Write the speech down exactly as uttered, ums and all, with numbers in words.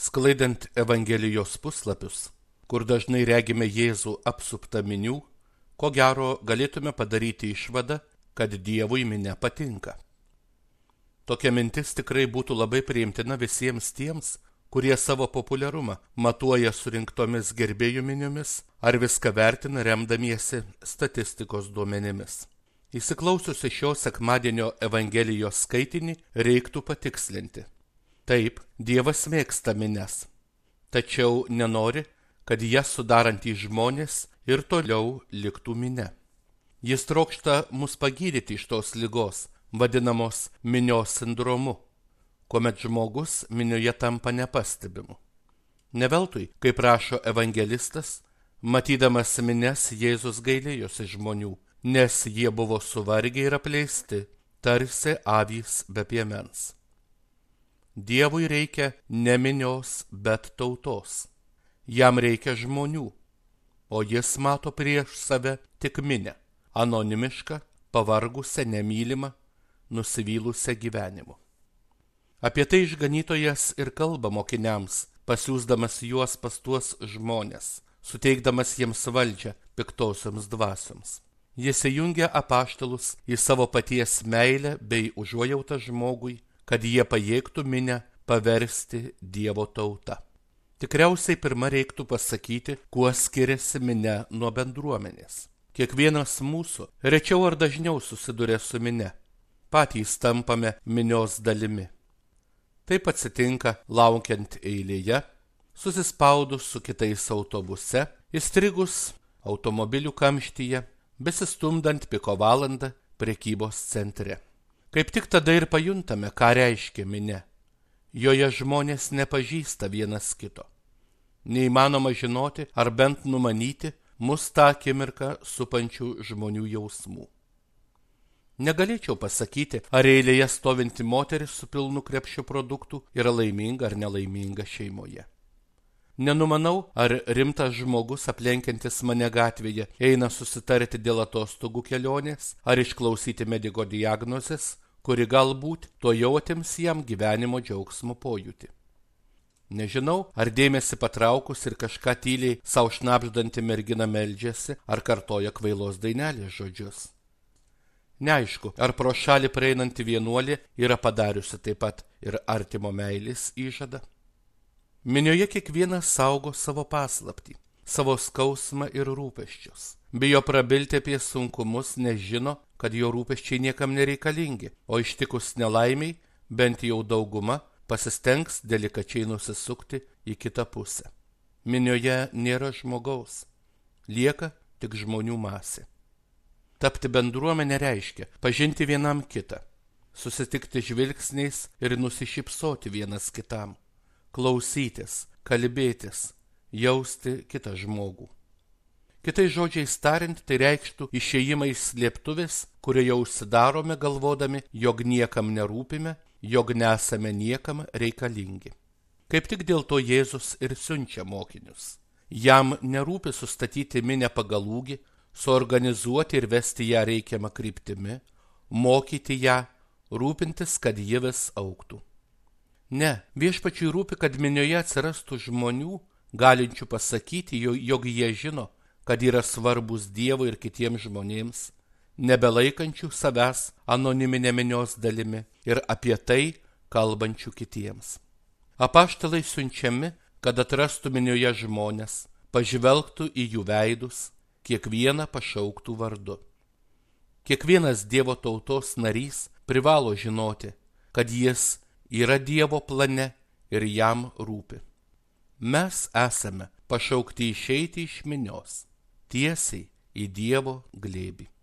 Sklaidant Evangelijos puslapius, kur dažnai regime Jėzų apsuptą minių, ko gero galėtume padaryti išvadą, kad Dievui minia patinka. Tokia mintis tikrai būtų labai priimtina visiems tiems, kurie savo populiarumą matuoja surinktomis gerbėjų miniomis ar viską vertina remdamiesi statistikos duomenimis. Įsiklausiusi šio sekmadienio Evangelijos skaitinį reiktų patikslinti. Taip, Dievas mėgsta minias, tačiau nenori, kad jas sudarantys žmonės ir toliau liktų minia. Jis trokšta mus pagydyti iš tos ligos, vadinamos minios sindromu, kuomet žmogus minioje tampa nepastebimu. Ne veltui, kaip rašo evangelistas, matydamas minias Jėzus gailėjosi žmonių, nes jie buvo suvargę ir apleisti, tarsi avys be piemens. Dievui reikia ne minios, bet tautos. Jam reikia žmonių, o jis mato prieš save tik minią, anonimišką, pavargusią, nemylimą, nusivylusią gyvenimu. Apie tai išganytojas ir kalba mokiniams, pasiųsdamas juos pas tuos žmonės, suteikdamas jiems valdžią piktosioms dvasioms. Jis įjungia apaštalus į savo paties meilę bei užuojautą žmogui, kad jie pajėgtų minią paversti Dievo tauta. Tikriausiai pirma reiktų pasakyti, kuo skiriasi minia nuo bendruomenės. Kiekvienas mūsų rečiau ar dažniau susiduria su minia. Patys tampame minios dalimi. Taip atsitinka laukiant eilėje, susispaudus su kitais autobuse, įstrigus automobilių kamštyje, besistumdant piko valandą prekybos centre. Kaip tik tada ir pajuntame, ką reiškia minia. Joje žmonės nepažįsta vienas kito. Neįmanoma žinoti ar bent numanyti mus tą akimirką supančių žmonių jausmų. Negalėčiau pasakyti, ar eilėje stovinti moteris su pilnu krepšiu produktų yra laiminga ar nelaiminga šeimoje. Nenumanau, ar rimtas žmogus aplenkiantis mane gatvėje eina susitarti dėl atostogų kelionės ar išklausyti mediko diagnozės, kuri galbūt tuojau atims jam gyvenimo džiaugsmo pojūtį. Nežinau, ar dėmesį patraukus ir kažką tyliai sau šnabždanti mergina meldžiasi ar kartoja kvailos dainelės žodžius. Neaišku, ar pro šalį praeinanti vienuolė yra padariusi taip pat ir artimo meilės įžadą. Minioje kiekvienas saugo savo paslaptį, savo skausmą ir rūpesčius. Bijo prabilti apie sunkumus, nes žino, kad jo rūpesčiai niekam nereikalingi, o ištikus nelaimiai, bent jau dauguma, pasistengs delikačiai nusisukti į kitą pusę. Minioje nėra žmogaus, lieka tik žmonių masė. Tapti bendruomenė reiškia pažinti vienam kitą, susitikti žvilgsniais ir nusišypsoti vienas kitam, klausytis, kalbėtis, jausti kitą žmogų. Kitais žodžiais tariant, tai reikštų išėjimą iš slėptuvės, kurioje užsidarome galvodami, jog niekam nerūpime, jog nesame niekam reikalingi. Kaip tik dėl to Jėzus ir siunčia mokinius. Jam nerūpi sustatyti minią pagal ūgį, suorganizuoti ir vesti ją reikiamą kryptimi, mokyti ją, rūpintis, kad ji vis augtų. Ne, viešpačiui rūpi, kad minioje atsirastų žmonių, galinčių pasakyti, jog jie žino, kad yra svarbus Dievui ir kitiems žmonėms, nebelaikančių savęs anoniminė minios dalimi ir apie tai kalbančių kitiems. Apaštalai siunčiami, kad atrastų minioje žmonės, pažvelgtų į jų veidus, kiekvieną pašauktų vardu. Kiekvienas Dievo tautos narys privalo žinoti, kad jis yra Dievo plane ir jam rūpi. Mes esame pašaukti išeiti iš minios, tiesiai į Dievo glėbį.